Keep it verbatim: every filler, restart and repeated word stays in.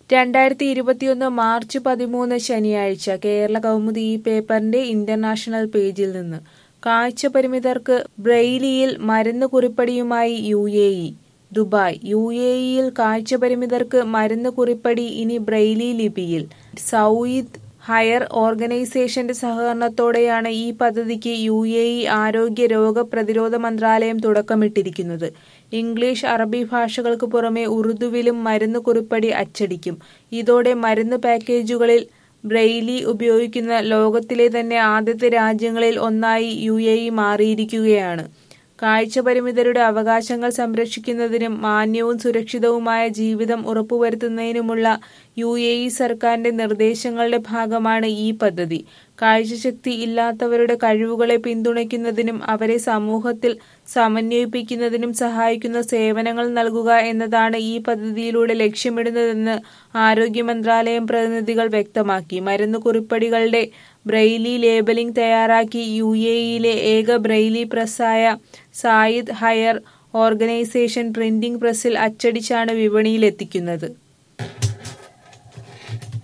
രണ്ടായിരത്തി ഇരുപത്തിയൊന്ന് മാർച്ച് പതിമൂന്ന് ശനിയാഴ്ച കേരള കൗമുദി ഈ പേപ്പറിന്റെ ഇന്റർനാഷണൽ പേജിൽ നിന്ന് കാഴ്ച പരിമിതർക്ക് ബ്രെയിലിയിൽ മരുന്ന് കുറിപ്പടിയുമായി U A E. Dubai. U A ഇയിൽ കാഴ്ച പരിമിതർക്ക് മരുന്ന് കുറിപ്പടി ഇനി ബ്രെയിലി ലിപിയിൽ. സൗയിദ് ഹയർ ഓർഗനൈസേഷന്റെ സഹകരണത്തോടെയാണ് ഈ പദ്ധതിക്ക് യു എ ഇ ആരോഗ്യ രോഗ പ്രതിരോധ മന്ത്രാലയം തുടക്കമിട്ടിരിക്കുന്നത്. ഇംഗ്ലീഷ്, അറബി ഭാഷകൾക്ക് പുറമെ ഉറുദുവിലും മരുന്ന് കുറിപ്പടി അച്ചടിക്കും. ഇതോടെ മരുന്ന് പാക്കേജുകളിൽ ബ്രെയിലി ഉപയോഗിക്കുന്ന ലോകത്തിലെ തന്നെ ആദ്യത്തെ രാജ്യങ്ങളിൽ ഒന്നായി യു എ ഇ മാറിയിരിക്കുകയാണ്. കാഴ്ച പരിമിതരുടെ അവകാശങ്ങൾ സംരക്ഷിക്കുന്നതിനും മാന്യവും സുരക്ഷിതവുമായ ജീവിതം ഉറപ്പുവരുത്തുന്നതിനുമുള്ള യു എ ഇ സർക്കാരിന്റെ നിർദ്ദേശങ്ങളുടെ ഭാഗമാണ് ഈ പദ്ധതി. കാഴ്ചശക്തി ഇല്ലാത്തവരുടെ കഴിവുകളെ പിന്തുണയ്ക്കുന്നതിനും അവരെ സമൂഹത്തിൽ സമന്വയിപ്പിക്കുന്നതിനും സഹായിക്കുന്ന സേവനങ്ങൾ നൽകുക എന്നതാണ് ഈ പദ്ധതിയിലൂടെ ലക്ഷ്യമിടുന്നതെന്ന് ആരോഗ്യ മന്ത്രാലയം പ്രതിനിധികൾ വ്യക്തമാക്കി. മരുന്ന് കുറിപ്പടികളുടെ ബ്രെയിലി ലേബലിംഗ് തയ്യാറാക്കി യു എ ഇയിലെ ഏക ബ്രെയിലി പ്രസ്സായ സായിദ് ഹയർ ഓർഗനൈസേഷൻ പ്രിന്റിംഗ് പ്രസ്സിൽ അച്ചടിച്ചാണ് വിപണിയിലെത്തിക്കുന്നത്.